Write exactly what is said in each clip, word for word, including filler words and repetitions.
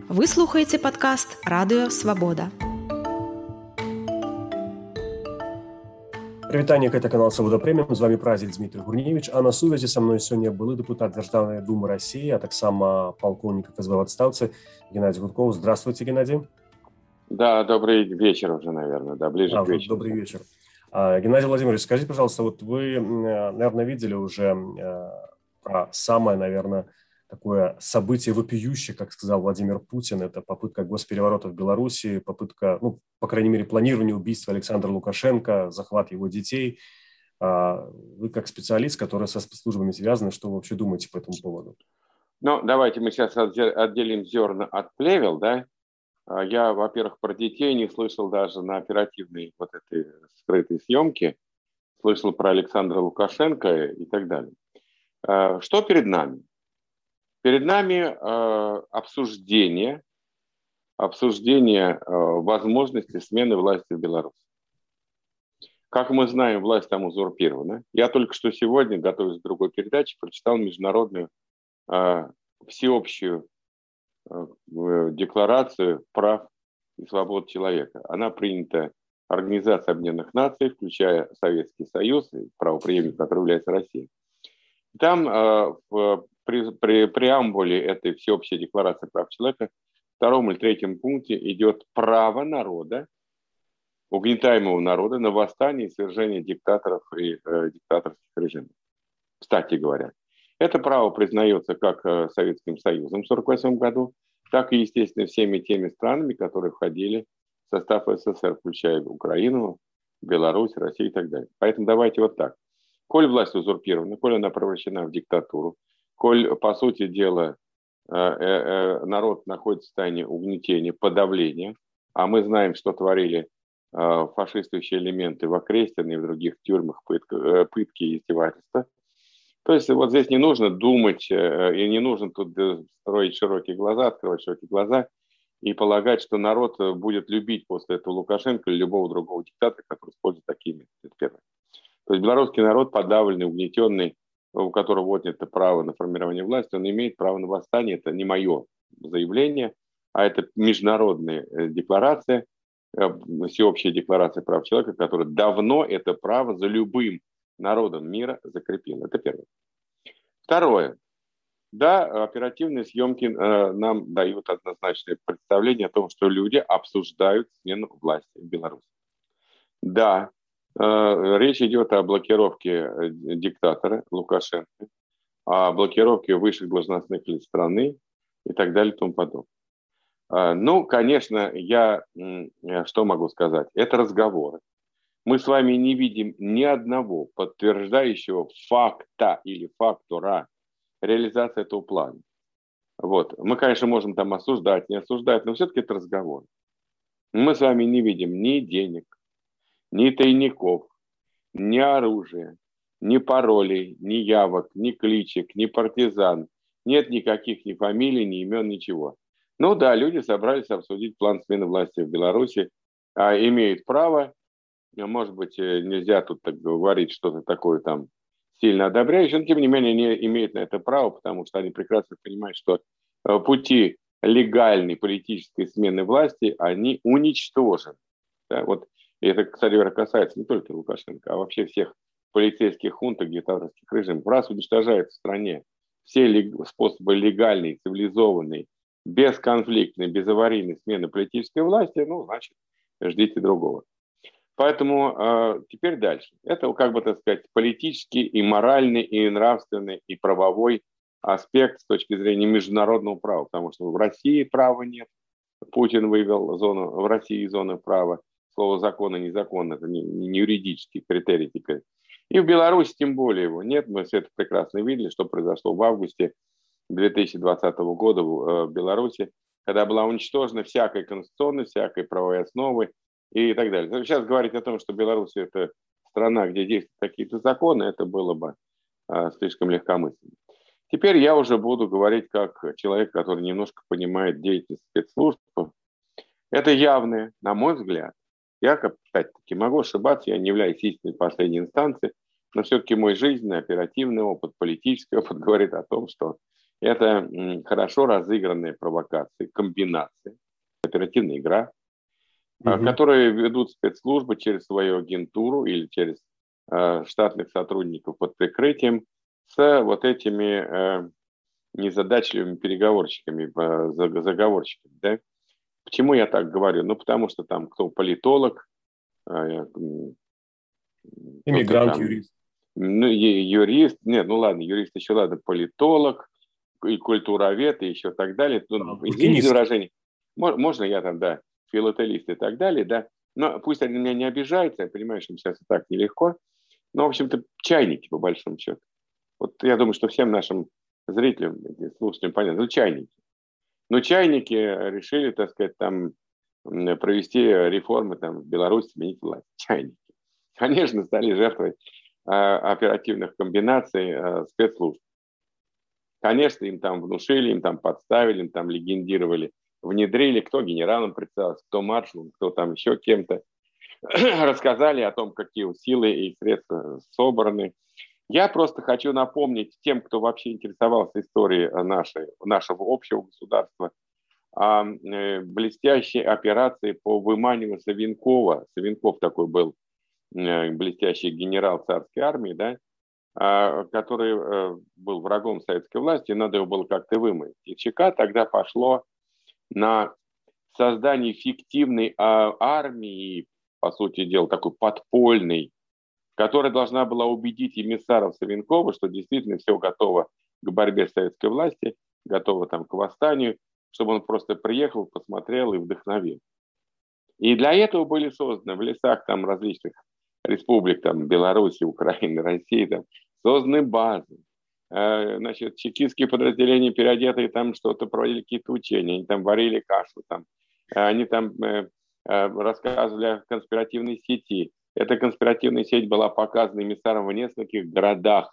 Вы слухаеце падкаст Радыё Свабода. Прывітанне, гэта канал Свабода Прэміум, з вами празік Дмітрий Гурневич, а на сувязі са мной сёння былы дэпутат Дзяржаўнай думы России, а таксама полковник эф эс бэ в отставцы Геннадий Гудков. Здравствуйте, Геннадий. Да, добрый вечер уже, наверное, да, ближе а, к вечеру. Добрый вечер. А, Геннадий Владимирович, скажите, пожалуйста, вот вы, наверное, видели уже про самое, наверное, такое событие вопиющее, как сказал Владимир Путин, это попытка госпереворота в Беларуси, попытка, ну, по крайней мере, планирование убийства Александра Лукашенко, захват его детей. Вы как специалист, который со спецслужбами связаны, что вы вообще думаете по этому поводу? Ну, давайте мы сейчас отделим зерна от плевел, да? Я, во-первых, про детей не слышал даже на оперативной вот этой скрытой съемке, слышал про Александра Лукашенко и так далее. Что перед нами? Перед нами э, обсуждение, обсуждение э, возможности смены власти в Беларуси. Как мы знаем, власть там узурпирована. Я только что сегодня, готовясь к другой передаче, прочитал международную э, всеобщую э, декларацию прав и свобод человека. Она принята Организацией Объединенных Наций, включая Советский Союз, правопреемник, который является Россией. Там э, в При, при преамбуле этой всеобщей декларации прав человека в втором или третьем пункте идет право народа, угнетаемого народа, на восстание и свержение диктаторов и э, диктаторских режимов. Кстати говоря, это право признается как э, Советским Союзом в сорок восьмом году, так и, естественно, всеми теми странами, которые входили в состав эс эс эс эр, включая Украину, Беларусь, Россию и так далее. Поэтому давайте вот так. Коль власть узурпирована, коль она превращена в диктатуру, коль, по сути дела, народ находится в состоянии угнетения, подавления, а мы знаем, что творили фашистующие элементы в Окрестине и в других тюрьмах, пытки и издевательства. То есть вот здесь не нужно думать, и не нужно тут строить широкие глаза, открывать широкие глаза и полагать, что народ будет любить после этого Лукашенко или любого другого диктатора, который использует такие методы. Это первое. То есть белорусский народ подавленный, угнетенный, у которого отнято право на формирование власти, он имеет право на восстание. Это не мое заявление, а это международная декларация, всеобщая декларация прав человека, которая давно это право за любым народом мира закрепила. Это первое. Второе. Да, оперативные съемки э, нам дают однозначное представление о том, что люди обсуждают смену власти в Беларуси. Да, речь идет о блокировке диктатора Лукашенко, о блокировке высших должностных лиц страны и так далее и тому подобное. Ну, конечно, я что могу сказать? Это разговоры. Мы с вами не видим ни одного подтверждающего факта или фактора реализации этого плана. Вот. Мы, конечно, можем там осуждать, не осуждать, но все-таки это разговор. Мы с вами не видим ни денег, ни тайников, ни оружия, ни паролей, ни явок, ни кличек, ни партизан. Нет никаких ни фамилий, ни имен, ничего. Ну да, люди собрались обсудить план смены власти в Беларуси, а имеют право, может быть, нельзя тут так говорить что-то такое там сильно одобряющее, но тем не менее они имеют на это право, потому что они прекрасно понимают, что пути легальной политической смены власти, они уничтожены. Да, вот. И это, кстати говоря, касается не только Лукашенко, а вообще всех полицейских хунт и диктаторских режимов. Раз уничтожают в стране все способы легальной, цивилизованной, бесконфликтной, безаварийной смены политической власти, ну, значит, ждите другого. Поэтому э, теперь дальше. Это, как бы, так сказать, политический и моральный, и нравственный, и правовой аспект с точки зрения международного права, потому что в России права нет. Путин вывел зону, в России зону права. Слово закон и незакон, это не, не юридический критерий теперь. И в Беларуси тем более его нет. Мы все это прекрасно видели, что произошло в августе две тысячи двадцатого года в Беларуси, когда была уничтожена всякая конституционность, всякой правовой основы и так далее. Сейчас говорить о том, что Беларусь это страна, где действуют какие-то законы, это было бы а, слишком легкомысленно. Теперь я уже буду говорить как человек, который немножко понимает деятельность спецслужб. Это явное, на мой взгляд, я, опять-таки, могу ошибаться, я не являюсь истинной последней инстанцией, но все-таки мой жизненный, оперативный опыт, политический опыт говорит о том, что Это хорошо разыгранные провокации, комбинации, оперативная игра, угу. которые ведут спецслужбы через свою агентуру или через э, штатных сотрудников под прикрытием с вот этими э, незадачливыми переговорщиками, э, заговорщиками. Да? Почему я так говорю? Ну, потому что там кто политолог, э, иммигрант, там, юрист. Ну, юрист, нет, ну ладно, юрист еще ладно, политолог, и культуровед, и еще так далее. Ну, а, извините за выражение. Можно я там, да, филателист и так далее, да. Но пусть они меня не обижаются, я понимаю, что им сейчас и так нелегко. Но, в общем-то, чайники, по большому счету. Вот я думаю, что всем нашим зрителям, слушателям понятно, ну, чайники. Но чайники решили, так сказать, там провести реформы там, в Беларуси, сменить власть. Чайники. Конечно, стали жертвой э, оперативных комбинаций э, спецслужб. Конечно, им там внушили, им там подставили, им там легендировали, внедрили, кто генералом представился, кто маршалом, кто там еще кем-то. Рассказали о том, какие силы и средства собраны. Я просто хочу напомнить тем, кто вообще интересовался историей нашей, нашего общего государства, о блестящей операции по выманиванию Савенкова. Савенков такой был блестящий генерал царской армии, да, который был врагом советской власти, и надо его было как-то выманить. И ЧК тогда пошло на создание фиктивной армии, по сути дела, такой подпольной, которая должна была убедить эмиссаров Савенкова, что действительно все готово к борьбе с советской властью, готово там к восстанию, чтобы он просто приехал, посмотрел и вдохновил. И для этого были созданы в лесах там различных республик, там, Беларуси, Украины, России, там, созданы базы. Значит, чекистские подразделения, переодетые, там что-то проводили, какие-то учения, они там варили кашу, там, они там э, рассказывали о конспиративной сети. Эта конспиративная сеть была показана эмиссарам в нескольких городах,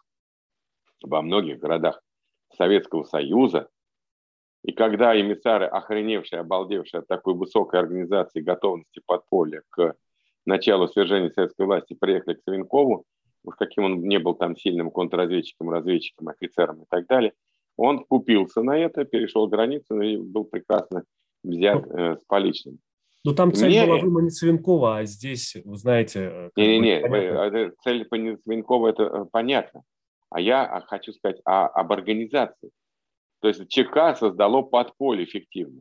во многих городах Советского Союза. И когда эмиссары, охреневшие, обалдевшие от такой высокой организации готовности подполья к началу свержения советской власти, приехали к Савенкову, уж каким он не был там сильным контрразведчиком, разведчиком, офицером и так далее, он купился на это, перешел границу и был прекрасно взят э, с поличным. Ну, там цель Мне... была выманить Савенкова, а здесь, вы знаете... Не-не-не, цель Савенкова, это понятно. А я хочу сказать о, об организации. То есть ЧК создало подполье эффективно.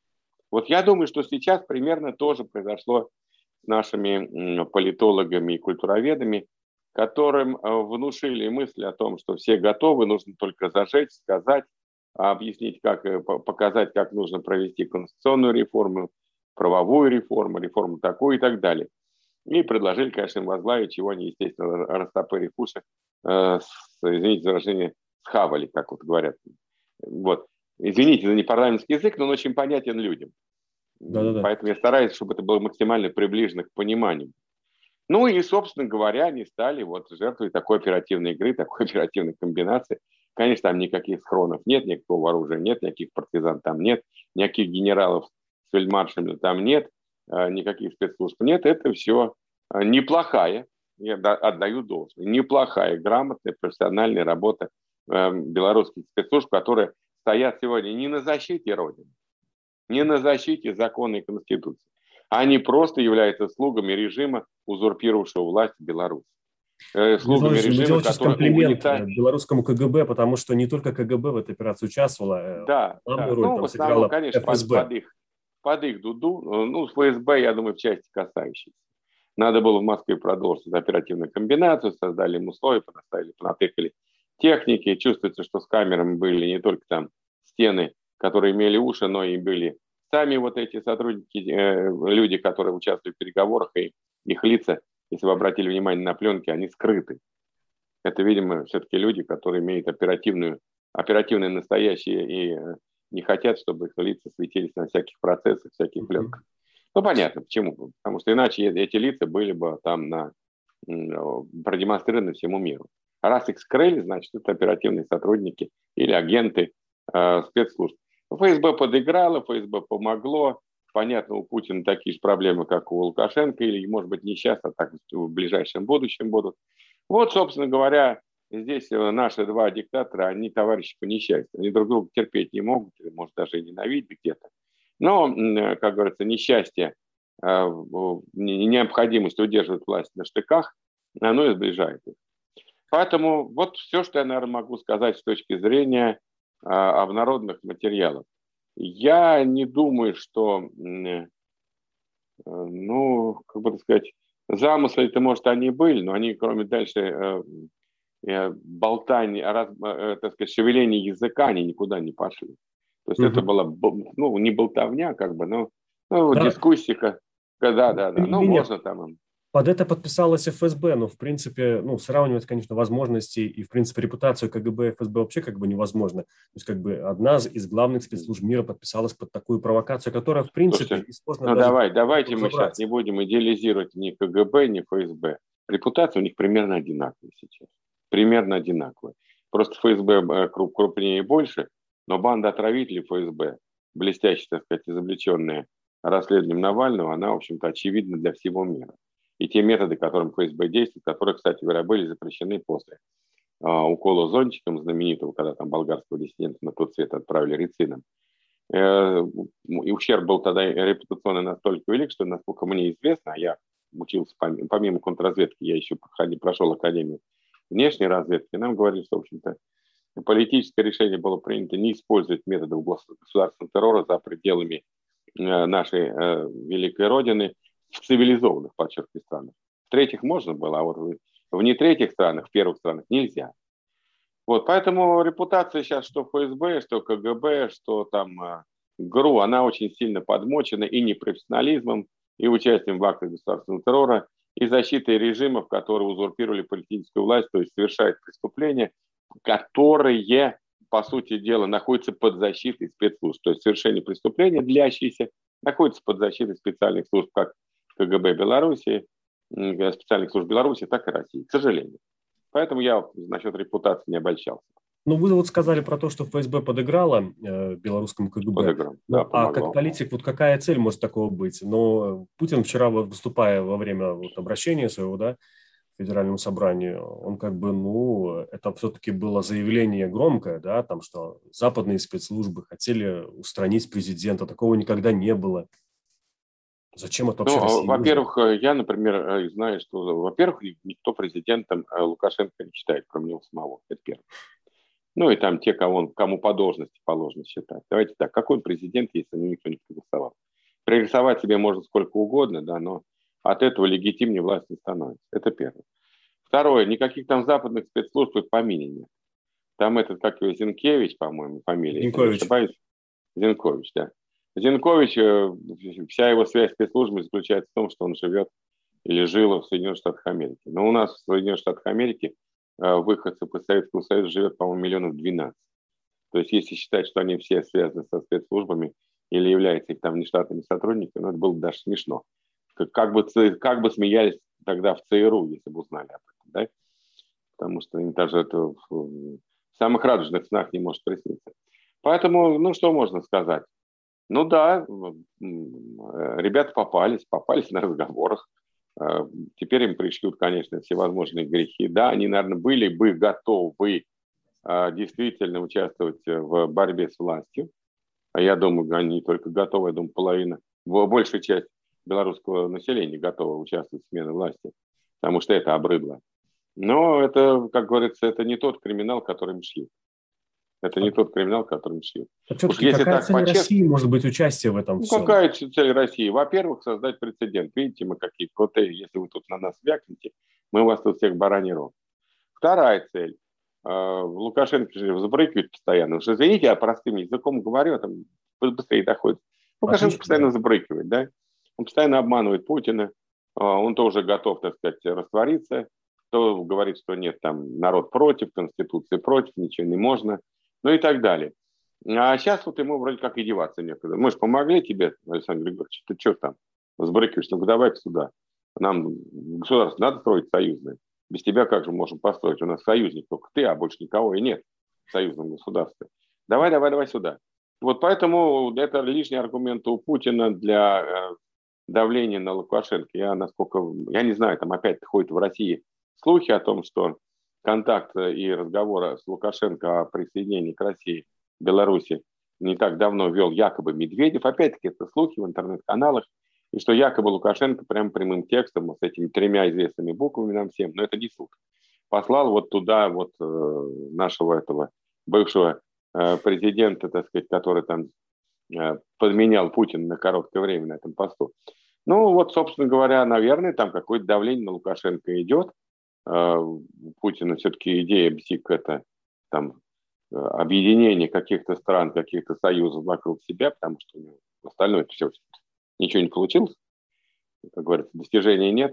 Вот я думаю, что сейчас примерно тоже произошло с нашими политологами и культуроведами, которым внушили мысль о том, что все готовы, нужно только зажечь, сказать, объяснить, как, показать, как нужно провести конституционную реформу, правовую реформу, реформу такую и так далее. И предложили, конечно, им возглавить, чего они, естественно, растопырив уши, э, извините за выражение, схавали, как вот говорят. Вот. Извините за непарламентский язык, но он очень понятен людям. Да-да-да. Поэтому я стараюсь, чтобы это было максимально приближено к пониманию. Ну и, собственно говоря, они стали вот жертвой такой оперативной игры, такой оперативной комбинации. Конечно, там никаких схронов нет, никакого оружия нет, никаких партизан там нет, никаких генералов с фельдмаршалами там нет, никаких спецслужб нет. Это все неплохая, я отдаю должное, неплохая, грамотная, профессиональная работа белорусских спецслужб, которые стоят сегодня не на защите Родины, не на защите закона и Конституции. Они просто являются слугами режима, узурпировавшего власть в Беларуси. Слугами Вы режима, который комплимент угнетает... белорусскому КГБ, потому что не только КГБ в этой операции участвовала, да, да. роль Ну, там в основном, конечно, ФСБ. Под, под, их, под их дуду, ну, ФСБ, я думаю, в части касающейся. Надо было в Москве продолжить оперативную комбинацию, создали им условия, понаставили, понатыкали техники. Чувствуется, что с камерами были не только там стены, которые имели уши, но и были сами вот эти сотрудники, э, люди, которые участвуют в переговорах, и их лица, если вы обратили внимание на пленки, они скрыты. Это, видимо, все-таки люди, которые имеют оперативную, оперативные настоящие и э, не хотят, чтобы их лица светились на всяких процессах, всяких пленках. Ну, понятно, почему. Потому что иначе эти лица были бы там на, продемонстрированы всему миру. А раз их скрыли, значит, это оперативные сотрудники или агенты э, спецслужб. ФСБ подыграло, ФСБ помогло. Понятно, у Путина такие же проблемы, как у Лукашенко, или, может быть, не сейчас, а так в ближайшем будущем будут. Вот, собственно говоря, здесь наши два диктатора, они товарищи по несчастью. Они друг друга терпеть не могут, может, даже и ненавидят где-то. Но, как говорится, несчастье, необходимость удерживать власть на штыках, оно и сближает их. Поэтому вот все, что я, наверное, могу сказать с точки зрения обнародованных материалов. Я не думаю, что, ну, как бы так сказать, замыслы-то, может, они были, но они, кроме дальше болтания, раз, так сказать, шевеления языка, они никуда не пошли. То есть угу. это была, ну, не болтовня, как бы, но ну, да. дискуссия, да, да, да, ну, можно там... Под это подписалась эф эс бэ, но, в принципе, ну, сравнивать, конечно, возможности и, в принципе, репутацию ка гэ бэ и эф эс бэ вообще как бы невозможно. То есть, как бы, одна из главных спецслужб мира подписалась под такую провокацию, которая, в принципе, Слушайте, сложно ну, даже... давай, давайте мы сейчас не будем идеализировать ни ка гэ бэ, ни эф эс бэ. Репутация у них примерно одинаковая сейчас. Примерно одинаковая. Просто эф эс бэ крупнее и больше, но банда отравителей эф эс бэ, блестяще, так сказать, изобличенная расследованием Навального, она, в общем-то, очевидна для всего мира. И те методы, которым эф эс бэ действует, которые, кстати говоря, были запрещены после а, укола зонтиком знаменитого, когда там болгарского диссидента на тот свет отправили рицином. Э, и ущерб был тогда репутационный настолько велик, что, насколько мне известно, а я учился помимо, помимо контрразведки, я еще прошел академию внешней разведки, нам говорили, что, в общем-то, политическое решение было принято не использовать методы государственного террора за пределами э, нашей э, великой Родины, в цивилизованных, подчеркиваю, странах. В третьих можно было, а вот в, в не третьих странах, в первых странах нельзя. Вот, поэтому репутация сейчас, что эф эс бэ, что ка гэ бэ, что там э, ГРУ, она очень сильно подмочена и непрофессионализмом, и участием в актах государственного террора, и защитой режимов, которые узурпировали политическую власть, то есть совершают преступления, которые, по сути дела, находятся под защитой спецслужб. То есть совершение преступления, длящиеся, находятся под защитой специальных служб, как ка гэ бэ Беларуси, специальных служб Беларуси, так и России, к сожалению. Поэтому я насчет репутации не обольщался. Ну, вы вот сказали про то, что эф эс бэ подыграла э, белорусскому ка гэ бэ. Подыграл, ну, да, а помогло. как политик, вот какая цель может такого быть? Но Путин вчера, выступая во время вот, обращения своего, да, Федеральному собранию, он как бы, ну, это все-таки было заявление громкое, да, там, что западные спецслужбы хотели устранить президента, такого никогда не было. Зачем это вообще Ну, России во-первых, нужно? я, например, знаю, что, во-первых, никто президентом Лукашенко не считает, кроме него самого, это первое. Ну, и там те, кого он, кому по должности положено считать. Давайте так, какой президент, если никто не проголосовал? Проголосовать себе можно сколько угодно, да, но от этого легитимнее власть не становится. Это первое. Второе, никаких там западных спецслужб и в помине нет. Там этот, как его, Зинкевич, по-моему, фамилия, если не ошибаюсь. Зинкович, да. Зинкович, вся его связь с спецслужбами заключается в том, что он живет или жил в Соединенных Штатах Америки. Но у нас в Соединенных Штатах Америки выходцев из Советского Союза живет, по-моему, миллионов двенадцать. То есть, если считать, что они все связаны со спецслужбами или являются их там внештатными сотрудниками, ну, это было бы даже смешно. Как, как, бы, как бы смеялись тогда в цэ эр у, если бы узнали об этом, да? Потому что им даже это в, в самых радужных снах не может присниться. Поэтому, ну, что можно сказать? Ну да, ребята попались, попались на разговорах. Теперь им пришлют, конечно, всевозможные грехи. Да, они, наверное, были бы готовы действительно участвовать в борьбе с властью. А я думаю, они не только готовы, я думаю, половина, большая часть белорусского населения готова участвовать в смене власти, потому что это обрыдло. Но это, как говорится, это не тот криминал, который им шли. Это не тот криминал, который мы шли. Уж если какая так цель по-честному, России может быть участие в этом ну, всем? Какая цель России? Во-первых, создать прецедент. Видите, мы какие крутые. Если вы тут на нас вякнете, мы вас тут всех бараний рог. Вторая цель. Лукашенко же забрыкивает постоянно. Уж извините, я простым языком говорю, там быстрее доходит. Лукашенко Отлично, постоянно да. забрыкивает, да? Он постоянно обманывает Путина. Он тоже готов, так сказать, раствориться. То говорит, что нет, там народ против, Конституция против, ничего не можно. Ну и так далее. А сейчас вот ему вроде как и деваться некуда. Мы же помогли тебе, Александр Григорьевич, ты что там сбрыкиваешь? Ну-ка давай-ка сюда. Нам государство надо строить союзное. Без тебя как же можем построить? У нас союзник только ты, а больше никого и нет в союзном государстве. Давай, давай, давай сюда. Вот поэтому это лишний аргумент у Путина для давления на Лукашенко. Я, насколько, я не знаю, там опять ходят в России слухи о том, что контакта и разговора с Лукашенко о присоединении к России, Беларуси не так давно вел якобы Медведев. Опять-таки, это слухи в интернет-каналах. И что якобы Лукашенко прям прямым текстом с этими тремя известными буквами нам всем, но это не суд, послал вот туда вот э, нашего этого бывшего э, президента, так сказать, который там э, подменял Путина на короткое время на этом посту. Ну вот, собственно говоря, наверное, там какое-то давление на Лукашенко идет. Э, у Путина все-таки идея БСИК – это там э, объединение каких-то стран, каких-то союзов вокруг себя, потому что у него остальное все, ничего не получилось. Как говорится, достижений нет.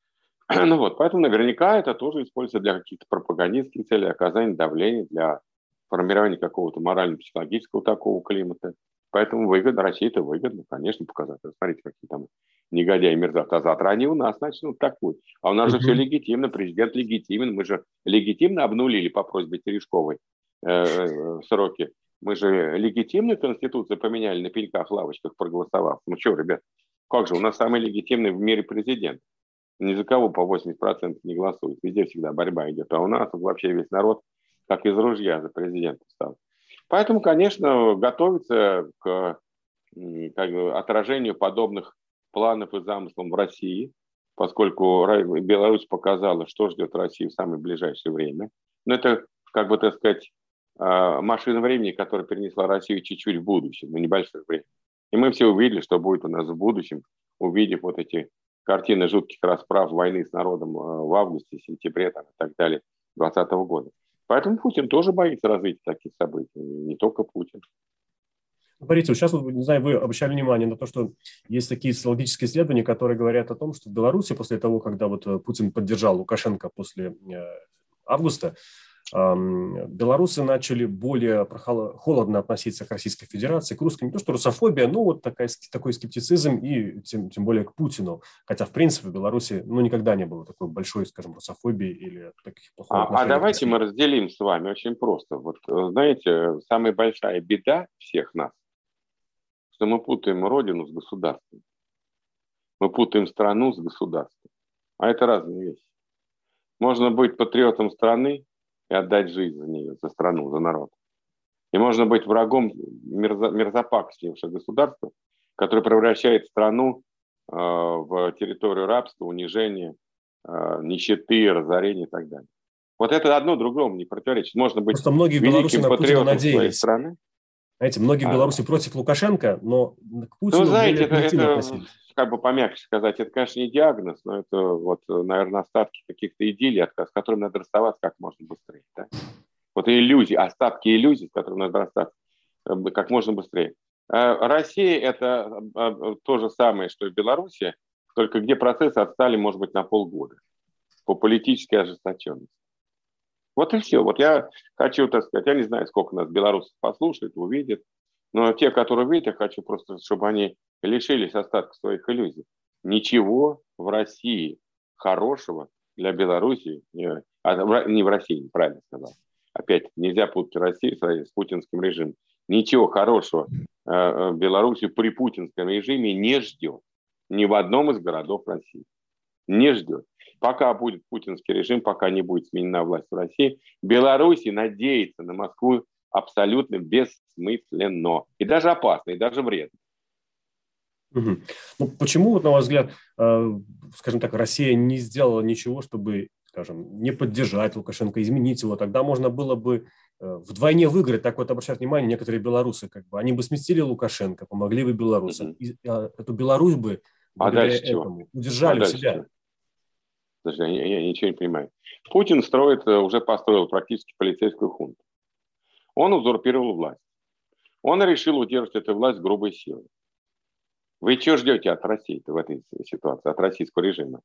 Ну вот, поэтому наверняка это тоже используется для каких-то пропагандистских целей, оказания давления, для формирования какого-то морально-психологического такого климата. Поэтому выгодно, России это выгодно, конечно, показать. Смотрите, какие там негодяи, мерзавцы. А завтра они у нас начнут так вот. А у нас же все легитимно, президент легитимен. Мы же легитимно обнулили по просьбе Терешковой э, сроки. Мы же легитимную Конституцию поменяли на пеньках, лавочках, проголосовав. Ну что, ребят, как же, у нас самый легитимный в мире президент. Ни за кого по восемьдесят процентов не голосует. Везде всегда борьба идет. А у нас вообще весь народ как из ружья за президента стал. Поэтому, конечно, готовится к как бы, отражению подобных планов и замыслов в России, поскольку Беларусь показала, что ждет Россию в самое ближайшее время. Но это, как бы, так сказать, машина времени, которая перенесла Россию чуть-чуть в будущем, на небольшое время. И мы все увидели, что будет у нас в будущем, увидев вот эти картины жутких расправ войны с народом в августе, сентябре там, и так далее двадцатого года. Поэтому Путин тоже боится развития таких событий, не только Путин. Смотрите, сейчас, не знаю, вы обращали внимание на то, что есть такие социологические исследования, которые говорят о том, что в Беларуси после того, когда вот Путин поддержал Лукашенко после августа, белорусы начали более холодно относиться к Российской Федерации, к русским. Не то, что русофобия, но вот такая, такой скептицизм и тем, тем более к Путину. Хотя, в принципе, в Беларуси ну, никогда не было такой большой, скажем, русофобии или таких плохих а, отношений. А давайте мы разделим с вами очень просто. Вот, знаете, самая большая беда всех нас, что мы путаем родину с государством. Мы путаем страну с государством. А это разные вещи. Можно быть патриотом страны и отдать жизнь за нее, за страну, за народ. И можно быть врагом мерзо, мерзопакостнейшего государства, которое превращает страну э, в территорию рабства, унижения, э, нищеты, разорения и так далее. Вот это одно другому не противоречит. Можно быть Просто многие великим патриотом своей страны. Знаете, многие в Беларуси а, против Лукашенко, но к Путину ну, знаете, более это, это относились. Как бы помягче сказать, это, конечно, не диагноз, но это, вот, наверное, остатки каких-то идиллий, с которыми надо расставаться как можно быстрее. Да? Вот иллюзии, остатки иллюзий, с которыми надо расстаться как можно быстрее. Россия – это то же самое, что и Белоруссия, только где процессы отстали, может быть, на полгода по политической ожесточенности. Вот и все. Вот я хочу, так сказать, я не знаю, сколько нас белорусов послушает, увидит, но те, которые видят, я хочу просто, чтобы они лишились остатков своих иллюзий. Ничего в России хорошего для Белоруссии, не, а, не в России, правильно сказал. Опять нельзя путать Россию с путинским режимом. Ничего хорошего э, Белоруссию при путинском режиме не ждет. Ни в одном из городов России. Не ждет. Пока будет путинский режим, пока не будет сменена власть в России, Беларусь надеется на Москву абсолютно бессмысленно. И даже опасно, и даже вредно. Угу. Ну, почему, вот, на ваш взгляд, э, скажем так, Россия не сделала ничего, чтобы, скажем, не поддержать Лукашенко, изменить его? Тогда можно было бы э, вдвойне выиграть. Так вот, обращают внимание некоторые белорусы, как бы, они бы сместили Лукашенко, помогли бы белорусам. Угу. И э, эту Беларусь бы благодаря а этому удержали а у себя. Чего? Подожди, я, я ничего не понимаю. Путин строит, уже построил практически полицейскую хунту. Он узурпировал власть. Он решил удержать эту власть грубой силой. Вы чего ждете от России в этой ситуации, от российского режима?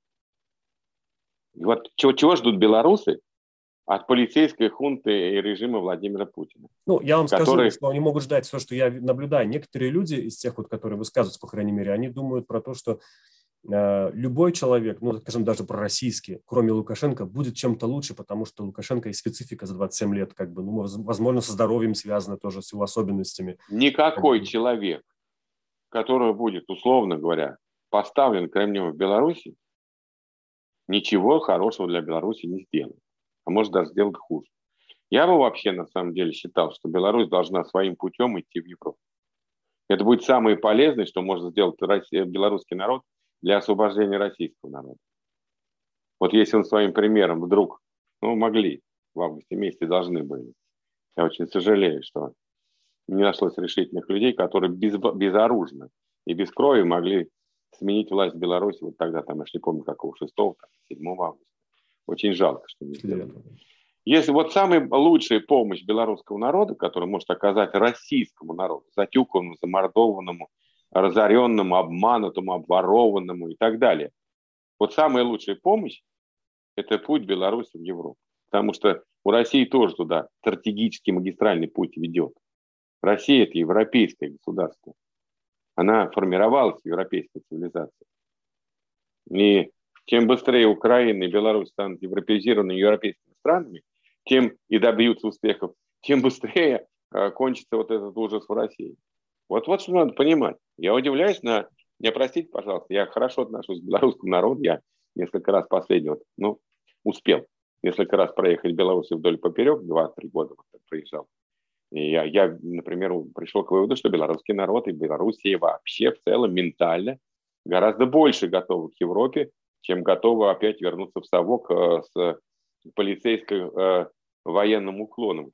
Вот чего, чего ждут белорусы от полицейской хунты и режима Владимира Путина? Ну, я вам который... скажу, что они могут ждать все, что я наблюдаю. Некоторые люди из тех, вот, которые высказываются, по крайней мере, они думают про то, что э, любой человек, ну, скажем, даже пророссийский, кроме Лукашенко, будет чем-то лучше, потому что Лукашенко и специфика за двадцать семь лет, как бы, ну, возможно, со здоровьем связано тоже, с его особенностями. Никакой как бы... человек, который будет, условно говоря, поставлен Кремнем в Беларуси, ничего хорошего для Беларуси не сделает. а может даже сделать хуже. Я бы вообще на самом деле считал, что Беларусь должна своим путем идти в Европу. Это будет самое полезное, что может сделать Россия, белорусский народ для освобождения российского народа. Вот если он своим примером вдруг, ну, могли, в августе месяце должны были. Я очень сожалею, что не нашлось решительных людей, которые без, безоружно и без крови могли сменить власть в Беларуси. Вот тогда, там, я же не помню, какого, шестого, седьмого августа. Очень жалко, что не сделали. Если вот самая лучшая помощь белорусского народа, которую может оказать российскому народу, затюканному, замордованному, разоренному, обманутому, обворованному и так далее. Вот самая лучшая помощь – это путь Беларуси в Европу. Потому что у России тоже туда стратегический магистральный путь ведет. Россия – это европейское государство. Она формировалась в европейской цивилизации. И чем быстрее Украина и Беларусь станут европеизированными европейскими странами, тем и добьются успехов, тем быстрее э, кончится вот этот ужас в России. Вот, вот что надо понимать. Я удивляюсь на... Меня простите, пожалуйста, я хорошо отношусь к белорусскому народу. Я несколько раз последний, ну, успел несколько раз проехать Беларусь вдоль поперек, два-три года вот проезжал. И я, я, например, пришел к выводу, что белорусский народ и Белоруссия вообще в целом ментально гораздо больше готовы к Европе, чем готовы опять вернуться в совок э, с полицейским военным уклоном.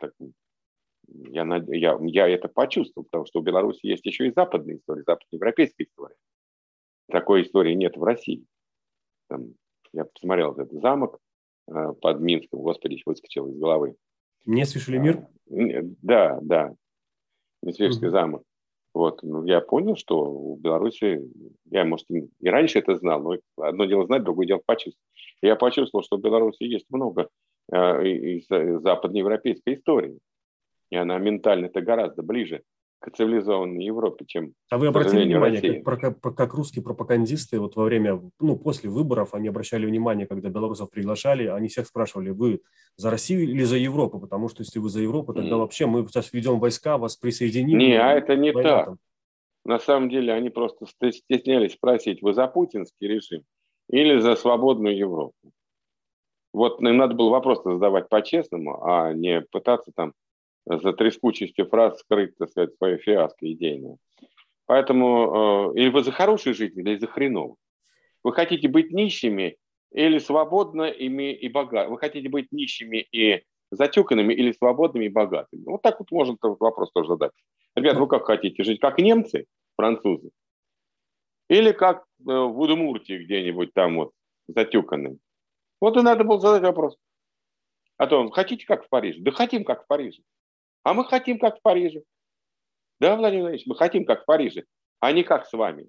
Я, я, я это почувствовал, потому что у Беларуси есть еще и западная история, западноевропейская история. Такой истории нет в России. Там, я посмотрел этот замок э, под Минском, господи, выскочил из головы. Несвежий мир? А, да, да. Несвежский угу. замок. Вот. Ну, я понял, что у Беларуси, я, может, и раньше это знал, но одно дело знать, другое дело почувствовать. Я почувствовал, что в Беларуси есть много э, из, из западноевропейской истории. И она ментально-то гораздо ближе к цивилизованной Европе, чем, а вы обратили внимание, Россия. как, как, как русские пропагандисты вот во время, ну, после выборов, они обращали внимание, когда белорусов приглашали, они всех спрашивали, вы за Россию или за Европу? Потому что если вы за Европу, тогда mm. вообще мы сейчас ведем войска, вас присоединим. Не, а это не война так. Там. На самом деле они просто стеснялись спросить, вы за путинский режим или за свободную Европу? Вот им надо было вопрос задавать по-честному, а не пытаться там за трескучестью фраз скрыть, так сказать, свое фиаско идейное. Поэтому э, или вы за хорошую жизнь, или за хреновую. Вы хотите быть нищими или свободными и богатыми? Вы хотите быть нищими и затюканными или свободными и богатыми? Вот так вот можно этот вопрос тоже задать. Ребята, вы как хотите жить? Как немцы, французы? Или как э, в Удмуртии где-нибудь там вот затюканным? Вот и надо было задать вопрос. А то, хотите как в Париже? Да хотим как в Париже. А мы хотим как в Париже. Да, Владимир Владимирович, мы хотим как в Париже, а не как с вами.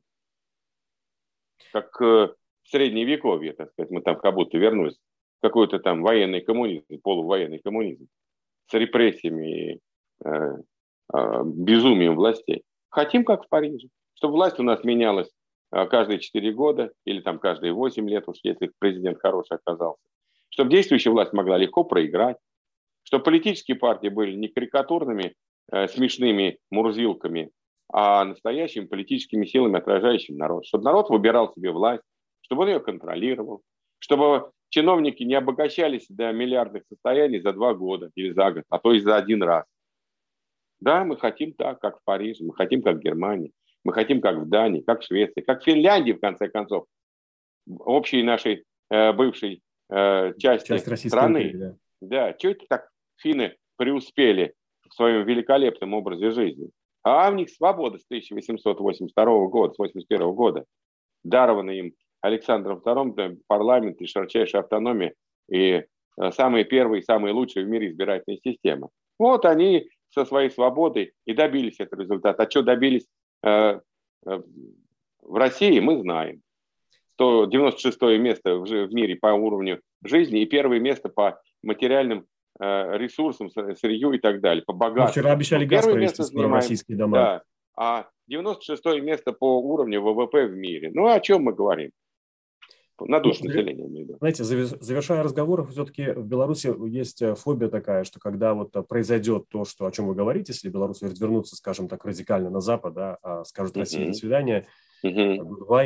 Как э, в Средневековье, так сказать, мы там как будто вернулись в какой-то там военный коммунизм, полувоенный коммунизм с репрессиями и э, э, безумием властей. Хотим как в Париже, чтобы власть у нас менялась э, каждые четыре года или там каждые восемь лет, уж если президент хороший оказался. Чтобы действующая власть могла легко проиграть, чтобы политические партии были не карикатурными, э, смешными мурзилками, а настоящими политическими силами, отражающими народ. Чтобы народ выбирал себе власть, чтобы он ее контролировал, чтобы чиновники не обогащались до миллиардных состояний за два года или за год, а то и за один раз. Да, мы хотим так, как в Париже, мы хотим, как в Германии, мы хотим, как в Дании, как в Швеции, как в Финляндии, в конце концов, общей нашей э, бывшей э, части Часть страны. империи, да. Да, что это так финны преуспели в своем великолепном образе жизни? А у них свобода с тысяча восемьсот восемьдесят второго года, с восемьдесят первого года, дарована им Александром вторым, парламент и широчайшая автономия, и самые первые, самые лучшие в мире избирательные системы. Вот они со своей свободой и добились этого результата. А что добились э, э, в России, мы знаем. сто девяносто шестое место в, в мире по уровню жизни и первое место по материальным э, ресурсам, сырью и так далее, по богатству. Мы вчера обещали газ провести скоро в российские дома. Да, а девяносто шестое место по уровню ВВП в мире. Ну, о чем мы говорим? На душу населения. Знаете, завершая разговор, все-таки в Беларуси есть фобия такая, что когда вот произойдет то, что, о чем вы говорите, если Беларусь вернуться, скажем так, радикально на Запад, да, скажут России, uh-huh. до свидания, uh-huh. goodbye,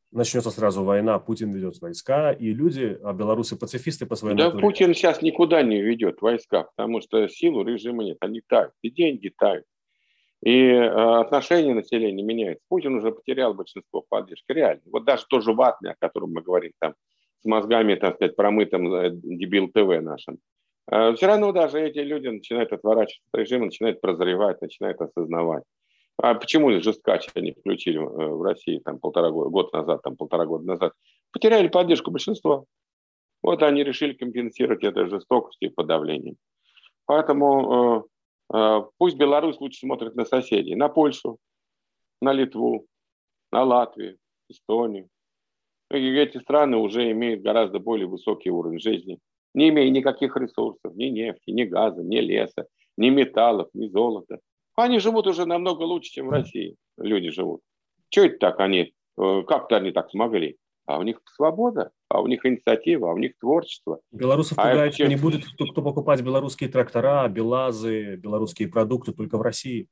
начнется сразу война, Путин ведет войска, и люди, а белорусы пацифисты по своей Да, натуре. Путин сейчас никуда не ведет войска, потому что силу режима нет, они тают, и деньги тают, и э, отношение населения меняется. Путин уже потерял большинство поддержки, реально. Вот даже тоже ватный, о котором мы говорим, там, с мозгами, так сказать, промытым э, дебил ТВ нашим. Э, все равно даже эти люди начинают отворачиваться от режима, начинают прозревать, начинают осознавать. А почему жесткач они включили в России там, полтора года, год назад, там, полтора года назад? Потеряли поддержку большинства. Вот они решили компенсировать это жестокостью и подавлением. Поэтому э, э, пусть Беларусь лучше смотрит на соседей, на Польшу, на Литву, на Латвию, Эстонию. И эти страны уже имеют гораздо более высокий уровень жизни, не имея никаких ресурсов, ни нефти, ни газа, ни леса, ни металлов, ни золота. Они живут уже намного лучше, чем в России. Люди живут. Чего это так они, как-то они так смогли? А у них свобода, а у них инициатива, а у них творчество. Белорусов а пугает, это... что не будет кто, кто покупать белорусские трактора, БелАЗы, белорусские продукты только в России.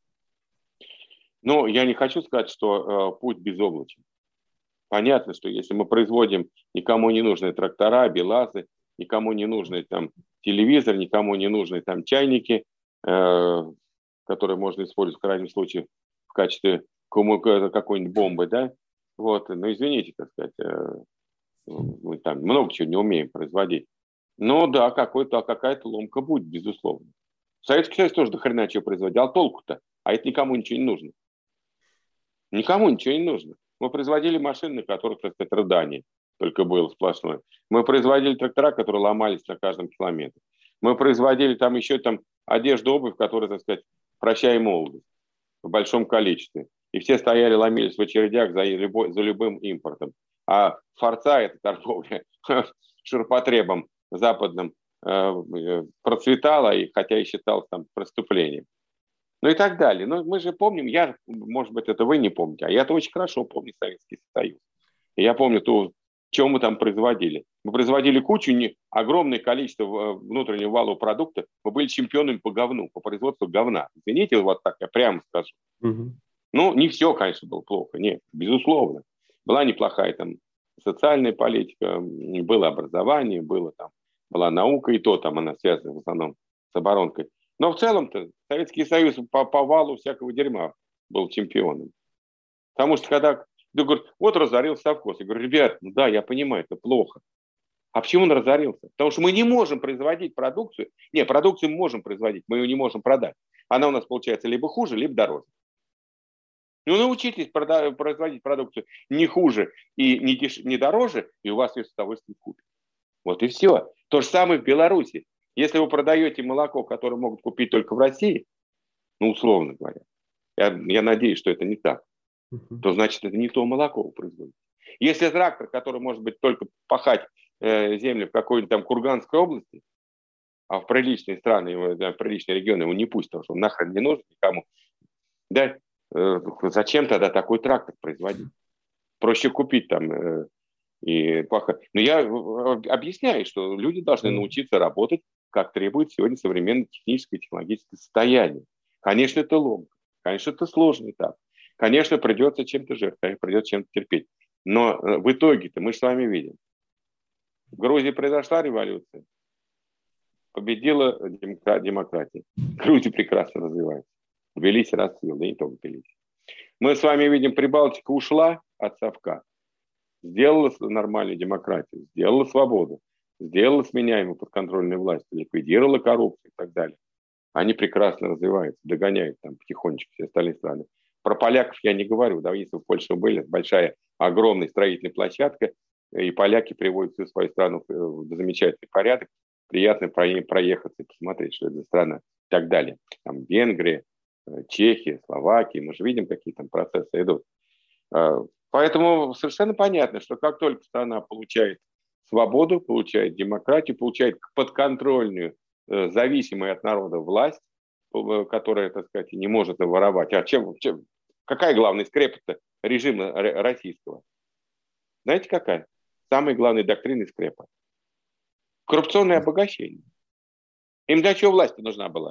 Ну, я не хочу сказать, что э, путь безоблачен. Понятно, что если мы производим никому не нужные трактора, БелАЗы, никому не нужный там телевизор, никому не нужные там чайники, э, которые можно использовать в крайнем случае в качестве какой-нибудь бомбы, да, вот, ну, извините, так сказать, э, мы там много чего не умеем производить. Но да, какой-то, какая-то ломка будет, безусловно. Советский Союз тоже до хрена чего производил, а толку-то? А это никому ничего не нужно. Никому ничего не нужно. Мы производили машины, на которых, так сказать, рыдание только было сплошное. Мы производили трактора, которые ломались на каждом километре. Мы производили там еще там одежду, обувь, которая, так сказать, прощай молодость в большом количестве. И все стояли, ломились в очередях за, любой, за любым импортом. А форца, эта торговля ширпотребом западным, э, процветала, и, хотя и считалась там преступлением. Ну и так далее. Но мы же помним, я, может быть, это вы не помните, а я-то очень хорошо помню Советский Союз. И я помню то, что мы там производили. Мы производили кучу, не, огромное количество внутреннего валового продукта. Мы были чемпионами по говну, по производству говна. Извините, вот так я прямо скажу. Угу. Ну, не все, конечно, было плохо. Нет, безусловно. Была неплохая там социальная политика, было образование, было там, была наука, и то там она связана в основном с оборонкой. Но в целом-то Советский Союз по, по валу всякого дерьма был чемпионом. Потому что когда ты говоришь, вот разорился совхоз. Я говорю, ребят, ну да, я понимаю, это плохо. А почему он разорился? Потому что мы не можем производить продукцию. Не, продукцию мы можем производить, мы ее не можем продать. Она у нас получается либо хуже, либо дороже. Ну, научитесь прода- производить продукцию не хуже и не, деш- не дороже, и у вас ее с удовольствием купят. Вот и все. То же самое в Беларуси. Если вы продаете молоко, которое могут купить только в России, ну, условно говоря, я, я надеюсь, что это не так, uh-huh. то значит, это не то молоко вы производите. Если трактор, который может быть только пахать э, землю в какой-нибудь там Курганской области, а в приличные страны, в приличные регионы его не пустят, потому что он нахрен не нужен никому, да, э, зачем тогда такой трактор производить? Проще купить там э, и пахать. Но я объясняю, что люди должны научиться работать, как требует сегодня современное техническое и технологическое состояние. Конечно, это ломка, конечно, это сложный этап. Конечно, придется чем-то жертвовать, придется чем-то терпеть. Но в итоге-то мы же с вами видим. В Грузии произошла революция, победила демократия. Грузия прекрасно развивается. Тбилиси расцвел, да не только Тбилиси. Мы с вами видим, Прибалтика ушла от совка, сделала нормальную демократию, сделала свободу, сделала сменяемую подконтрольную власть, ликвидировала коррупцию и так далее. Они прекрасно развиваются, догоняют там потихонечку все остальные страны. Про поляков я не говорю. Да, если в Польше были, большая, огромная строительная площадка, и поляки приводят всю свою страну в замечательный порядок, приятно проехаться и посмотреть, что это за страна и так далее. Там Венгрия, Чехия, Словакия, мы же видим, какие там процессы идут. Поэтому совершенно понятно, что как только страна получает свободу, получает демократию, получает подконтрольную, зависимую от народа власть, которая, так сказать, не может воровать. А чем, чем, какая главная скрепа-то режима российского? Знаете, какая? Самая главная доктрина скрепа. Коррупционное обогащение. Им для чего власть нужна была?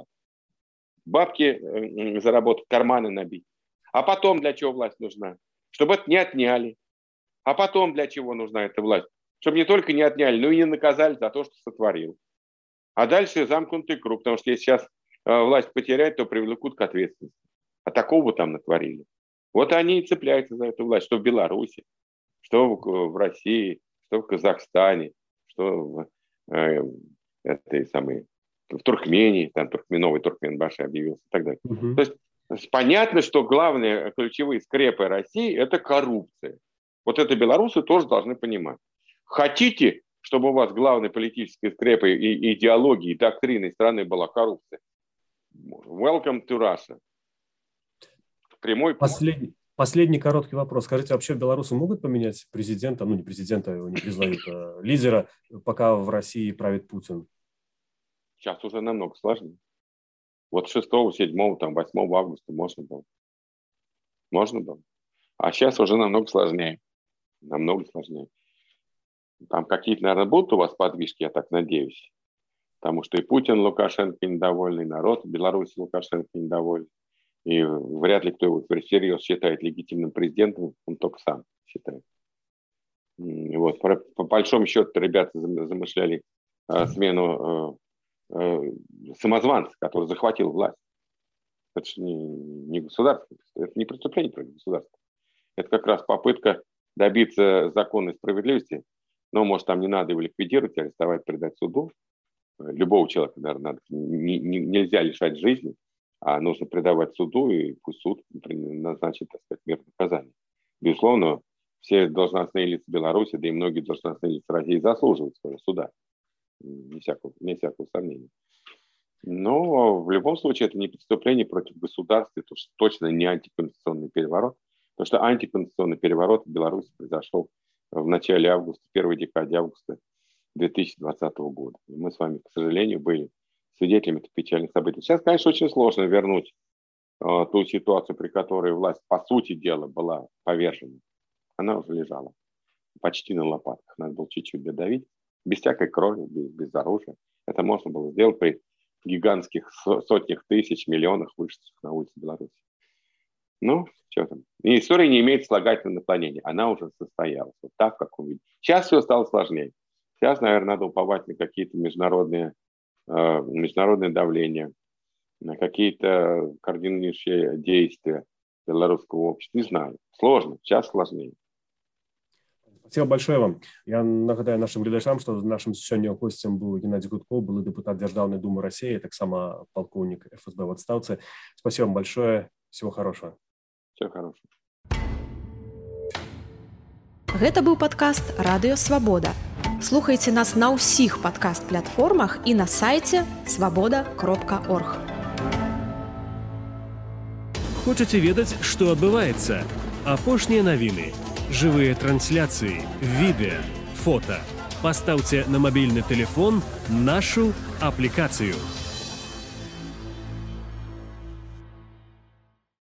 Бабки заработать, карманы набить. А потом для чего власть нужна? Чтобы это не отняли. А потом для чего нужна эта власть? Чтобы не только не отняли, но и не наказали за то, что сотворил. А дальше замкнутый круг, потому что если сейчас э, власть потерять, то привлекут к ответственности. А такого там натворили. Вот они и цепляются за эту власть, что в Беларуси, что в, в России, что в Казахстане, что в, э, этой самой, в Туркмении, там Туркмен, новый Туркменбаши объявился и так далее. Угу. То есть понятно, что главные ключевые скрепы России – это коррупция. Вот это белорусы тоже должны понимать. Хотите, чтобы у вас главной политической скрепой и идеологией, и доктриной страны была коррупция? Welcome to Russia. Прямой Последний, последний короткий вопрос. Скажите, вообще белорусы могут поменять президента, ну не президента, его не признают, а лидера, пока в России правит Путин? Сейчас уже намного сложнее. Вот шестого, седьмого, там, восьмого августа можно было. Можно было. А сейчас уже намного сложнее. Намного сложнее. Там какие-то, наверное, будут у вас подвижки, я так надеюсь. Потому что и Путин Лукашенко недовольный, народ в Беларуси Лукашенко недовольный. И вряд ли кто его всерьез считает легитимным президентом, он только сам считает. Вот. По, по большому счету ребята замышляли э, смену э, э, самозванца, который захватил власть. Это же не, не государство, это не преступление против государства. Это как раз попытка добиться законной справедливости. Но, может, там не надо его ликвидировать, арестовать, предать суду. Любого человека, наверное, надо, не, не, нельзя лишать жизни, а нужно предавать суду, и пусть суд назначит, так сказать, мирное наказание. Безусловно, все должностные лица Беларуси, да и многие должностные лица России заслуживают своего суда. Не всякого, не всякого сомнения. Но в любом случае это не преступление против государства, это уж точно не антиконституционный переворот. Потому что антиконституционный переворот в Беларуси произошел в начале августа, в первой декаде августа две тысячи двадцатого года. И мы с вами, к сожалению, были свидетелями этих печальных событий. Сейчас, конечно, очень сложно вернуть э, ту ситуацию, при которой власть, по сути дела, была повержена. Она уже лежала почти на лопатках. Надо было чуть-чуть додавить, без всякой крови, без, без оружия. Это можно было сделать при гигантских сотнях тысяч, миллионах вышедших на улице Беларуси. Ну, что там. И история не имеет слагательного наклонения. Она уже состоялась. Вот так, как он видит. Сейчас все стало сложнее. Сейчас, наверное, надо уповать на какие-то международные, э, международные давления, на какие-то координирующие действия белорусского общества. Не знаю. Сложно. Сейчас сложнее. Спасибо большое вам. Я нагадаю нашим глядачам, що нашим сьогодні гостем був Геннадій Гудков, були депутат Державної Думи Росії, так само полковник эф эс бэ в отставці. Спасибо вам большое. Всего хорошего. Всего хорошего. Гэта быў падкаст Радыё Свабода. Слухайце нас на ўсіх падкаст-платформах і на сайце свабода кропка орг. Хочаце ведаць, што адбываецца? Апошнія навіны, жывыя трансляцыі, відэа, фота. Пастаўце на мабільны тэлефон нашу аплікацыю.